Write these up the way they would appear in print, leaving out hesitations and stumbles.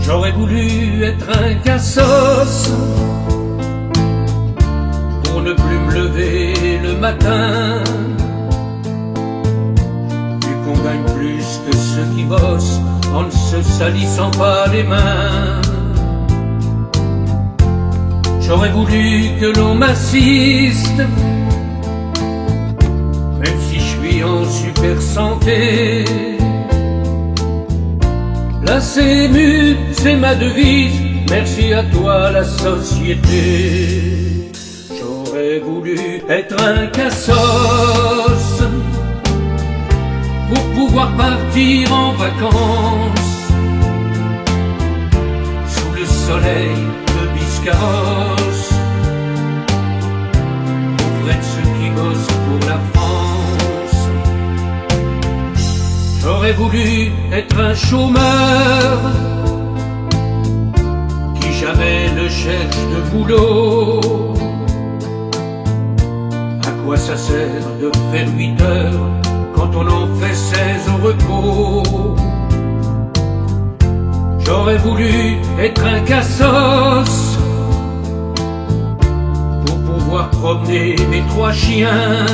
J'aurais voulu être un cassos pour ne plus me lever le matin, vu qu'on gagne plus que ceux qui bossent en ne se salissant pas les mains. J'aurais voulu que l'on m'assiste, même si je suis en super santé. La CMU, c'est ma devise, merci à toi la société. J'aurais voulu être un cassos pour pouvoir partir en vacances sous le soleil de Biscarrosse, auprès de ceux qui bossent pour la France. J'aurais voulu être un chômeur qui jamais ne cherche de boulot. À quoi ça sert de faire 8 heures quand on en fait 16 au repos? J'aurais voulu être un cassos pour pouvoir promener mes 3 chiens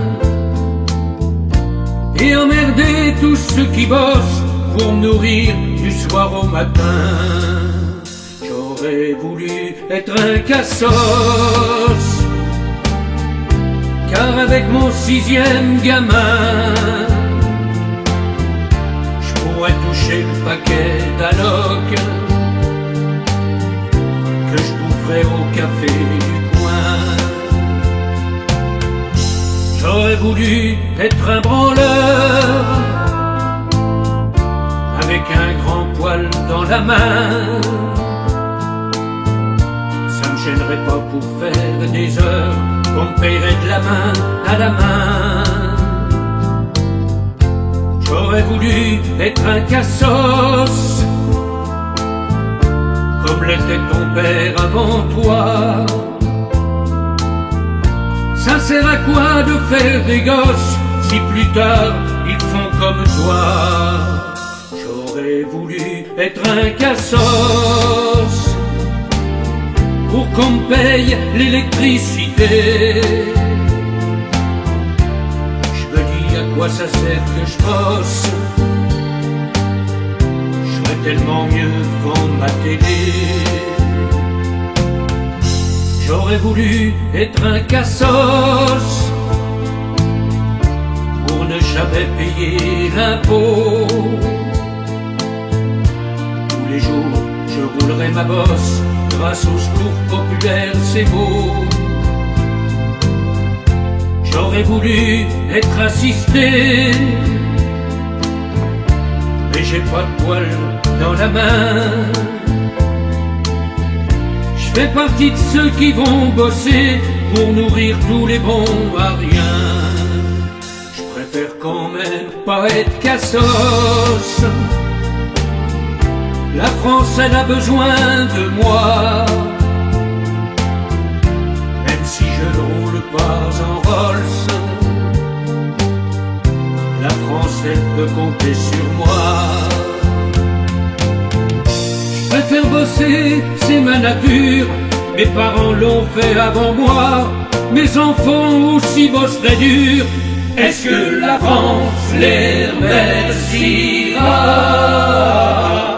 et emmerder tous ceux qui bossent pour me nourrir du soir au matin. J'aurais voulu être un cassos, car avec mon 6e gamin, je pourrais toucher le paquet d'alloc que je boufferais au café du coin. J'aurais voulu être un branleur avec un grand poil dans la main. Ça me gênerait pas pour faire des heures qu'on me paierait de la main à la main. J'aurais voulu être un cassos comme l'était ton père avant toi. Ça sert à quoi de faire des gosses si plus tard ils font comme toi? J'aurais voulu être un cassos pour qu'on me paye l'électricité. Je me dis à quoi ça sert que je bosse, je serais tellement mieux devant ma télé. J'aurais voulu être un cassos pour ne jamais payer l'impôt. Tous les jours je roulerai ma bosse grâce au secours populaire, c'est beau. J'aurais voulu être assisté, mais j'ai pas de poil dans la main. Je fais partie de ceux qui vont bosser pour nourrir tous les bons à rien. Je préfère quand même pas être cassos. La France, elle a besoin de moi, même si je ne roule pas en Rolls. La France, elle peut compter sur moi. Je préfère bosser, c'est ma nature. Mes parents l'ont fait avant moi, mes enfants aussi bosseraient dur. Est-ce que la France les remerciera?